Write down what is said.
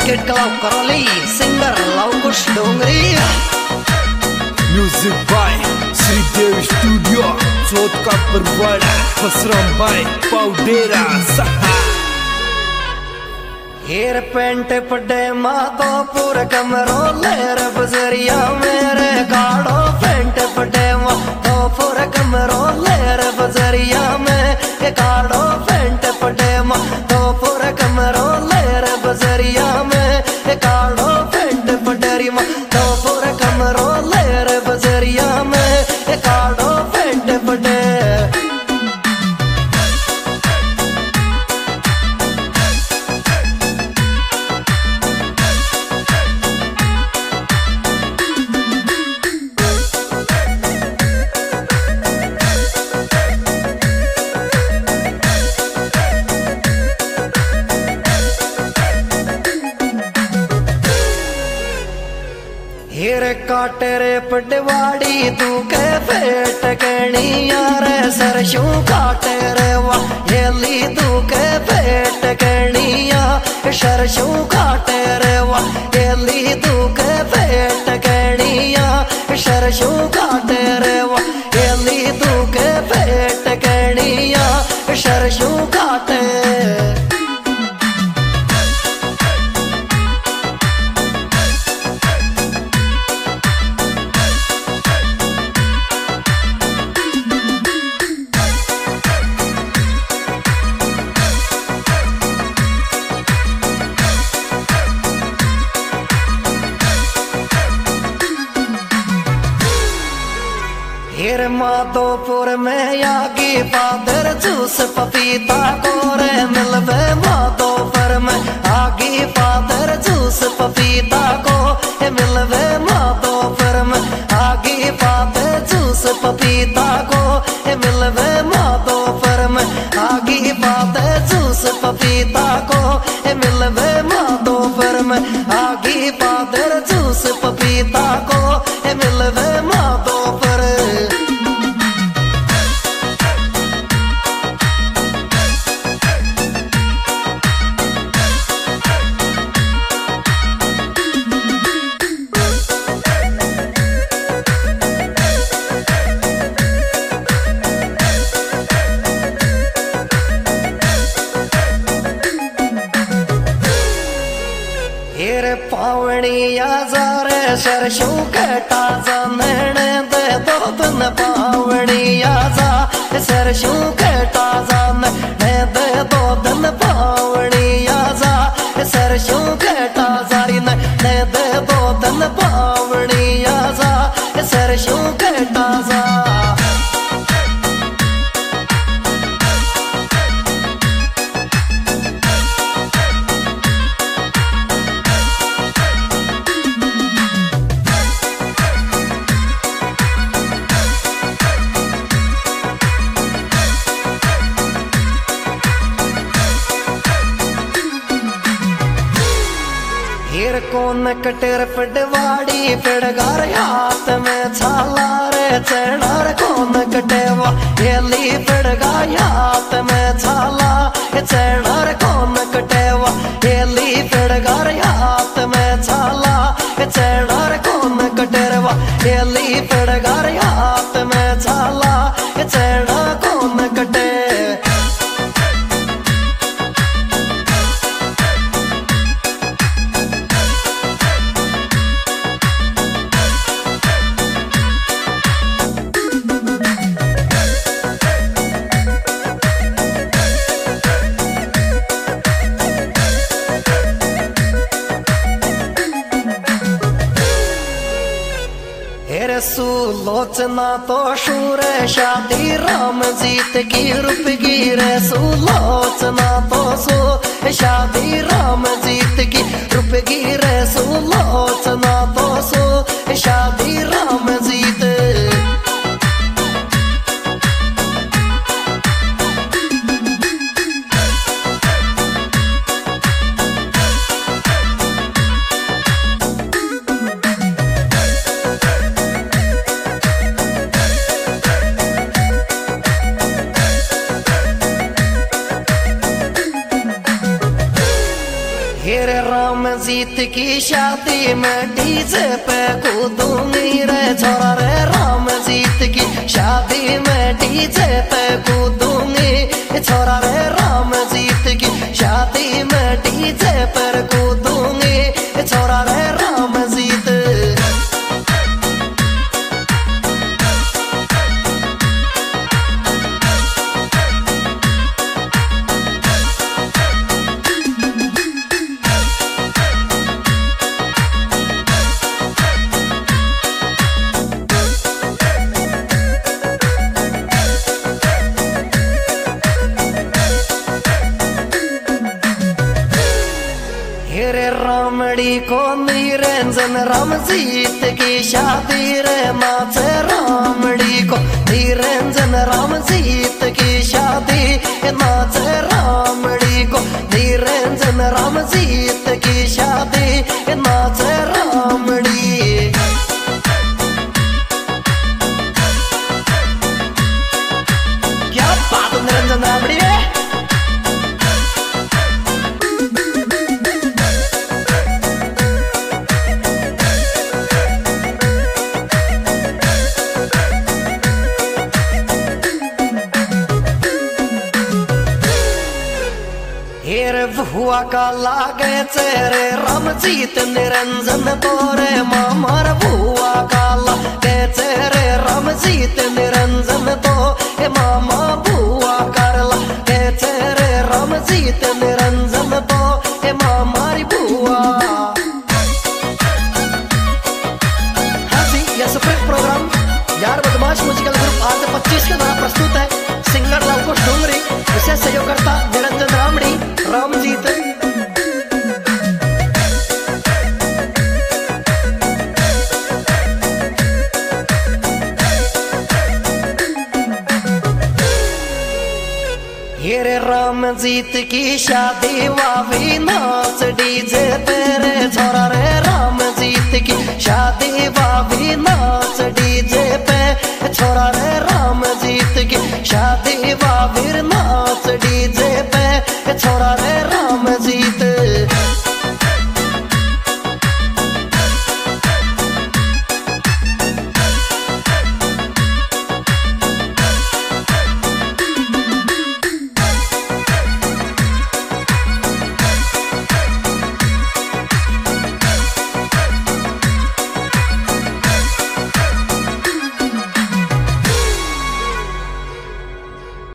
Circuit क्लाव करली singer Lavkush Dongri music by Shridev studio चौथ का परवाड़ा फसरम बाय पाउडेरा सहा हेर पेंट पड़े माधोपुर कमरो लेर बजरिया मेरे गाड़ो पेंट पड़े माधोपुर कमरो लेर बजरिया में गाड़ो पेंट पड़े माधोपुर कमरो लेर बजरिया में गाड़ो पेंट पड़ेरी माधोपुर कमरो लेर बजरिया में गाड़ो पेंट पड़े हेर काटे रे पटवाड़ी तू के पेट कणिया रे सरसों काटे रे वाह हेली तू के पेट कणिया सरसों काटे रे वाह हेली तू के पेट कणिया सरसों काटे रे वाह हेली तू के पेट कणिया सरसों काटे हेर माधोपुर में आगी पादर जूस पपीता कोरे मिलवे माधोपुर में आगी पादर जूस पपीता को मिलवे माधोपुर में आगी पादर जूस पपीता को मिलवे माधोपुर में आगी पादर जूस पपीता को मिलवे माधोपुर में आगी पादर जूस पपीता को मिलवे माधोपुर पावड़िया जारे सरसों कटा जाने दे दो दिन पावड़िया जा सरसों कटा जाने दे दो दिन पावड़िया जा सरसों कटा जारी ने दे दो दिन पावड़िया जा सरसों कटा जा हेर कौन कटेर पटवाड़ी पेड़गार हाथ में छाला रे चढ़ार कौन कटेवा हेली पेड़गा हाथ में छाला चढ़ार कौन कटेवा हेली पेड़गार हाथ में छाला चढ़ार कौन कटेरवा हेली पेड़गार हाथ में छाला चढ़ा कौन कटे सुलोचना तो शूर शादी राम जीत की रुपगी रे सुलोचना तो सो शादी राम जीत की रुपगी रे सुलोचना तो सो शादी राम जीत हेरे राम जीत की शादी में डीजे पे कूदूंगी रे छोरा रे, राम जीत की शादी में डीजे पे कूदूंगी छोरा रे, राम जीत की शादी में डीजे पर कूदूंगी छोरा रे, राम जीत। हेरे रामड़ी को निरंजन राम जीत की शादी रे, माचे रामड़ी को निरंजन राम जीत की शादी, नाचे रामड़ी को निरंजन राम जीत की शादी, नाचे रामड़ी। क्या बात निरंजन रामड़ी है। हुआ का लागे चेहरे राम जीत निरंजन तोरे, मामार हुआ का लागे चेहरे राम जीत निरंजन तो, मामा बुआ कर लागे चेहरे राम जीत निरंजन तो, मामारी बुआ। हाँ जी, यह सुपर प्रोग्राम यार बदमाश म्यूजिकल ग्रुप आज 25 के द्वारा प्रस्तुत है। सिंगर लवकुश डोंगरी, विशेष सहयोगकर्ता निरंजन रामड़ी राम जीत। हेरे राम जीत की शादी वावी नाच डीजे पे रे छोरा रे, राम जीत की शादी वावी नाच डीजे पे छोरा रे, राम जीत की शादी वावी नाच